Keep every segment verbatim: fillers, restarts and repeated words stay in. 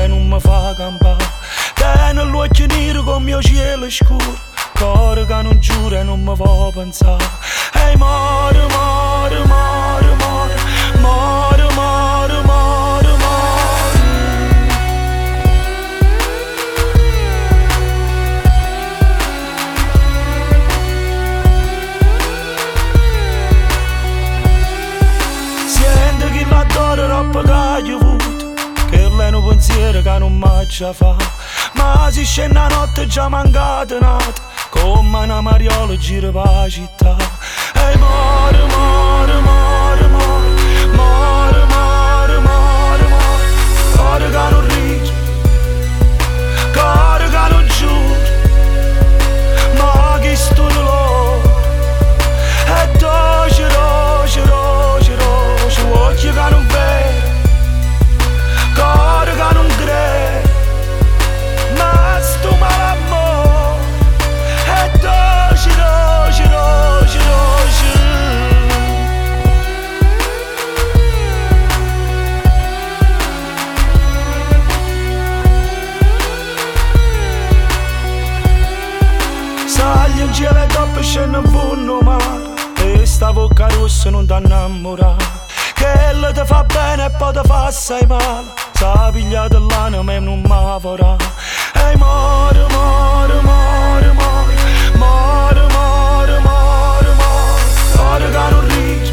che non mi fa campare. Tengo l'occhio nero con mio cielo scuro, cuore che non giura e non mi fa pensare. Ehi mare, mare, mare, mare, mare, mare, mare, mare. Sento che l'adoro troppo che hai avuto, che lei è un pensiero che non mi già fa. Ma si scende la notte già mancata nata, come una mariola gira per la città. Ehi mare, mare, mare, mare, mare, mare, mare, mare. Cuore che non ride, cuore che non giura, ma che sto dolore è dolce, dolce, dolce, dolce. Occhi che non vedo, cuore che non crede, ma sto mal'amore è dolce, dolce, dolce, dolce. Sali in cielo e dopo scende un fondo mare, e sta bocca rossa non ti innamorare, che lei ti fa bene e poi ti fa assai male. Sa pigliata l'anima e non mi vorrà. Ehi mare, mare, mare, mare, mare, mare, mare, mare. Cuore che non ride,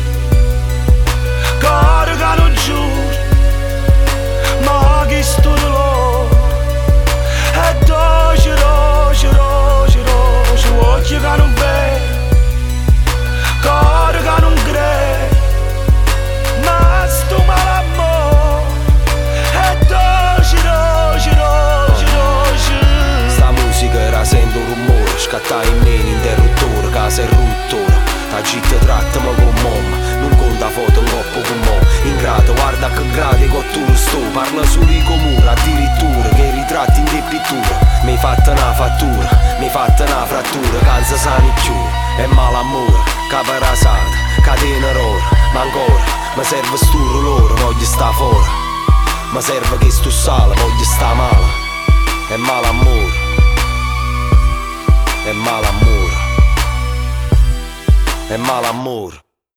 cuore che non giura, ma che sto dolore è dolce, dolce, dolce, dolce. Occhi che non vedo, cuore che non crede, ma sto mal'amore è dolce, dolce, dolce, dolce. Sta musica era sento un rumore, scatta in me l'interruttore, casa è ruttora. La città trattami con mamma, non conta foto in coppo con mo. Ingrato, guarda che gradi con tu sto, parla solo di comune, addirittura che ritratti in te pittura. Mi hai fatta una fattura, mi hai fatta una frattura, canza sani più, è mal'amore, caparasata, catena rora, ma ancora, mi serve sto loro, voglio sta fuori, mi serve che sto sale, voglio sta male, è mal'amore, è mal'amore, è mal'amore.